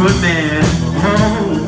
good man. Oh.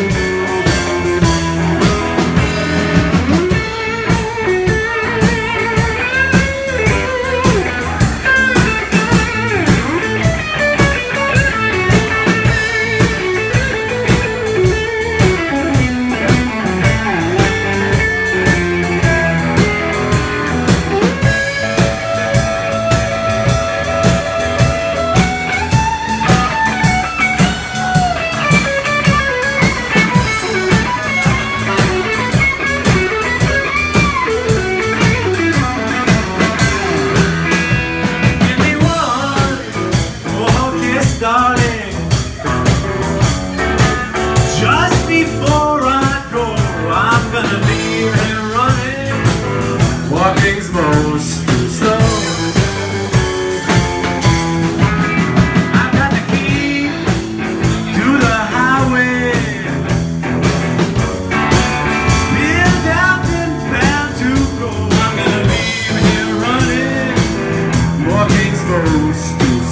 Darling, just before I go, I'm gonna leave him running. Walking's most too slow. I've got the key to the highway. Built out and bound to go. I'm gonna leave him running. Walking's most too slow.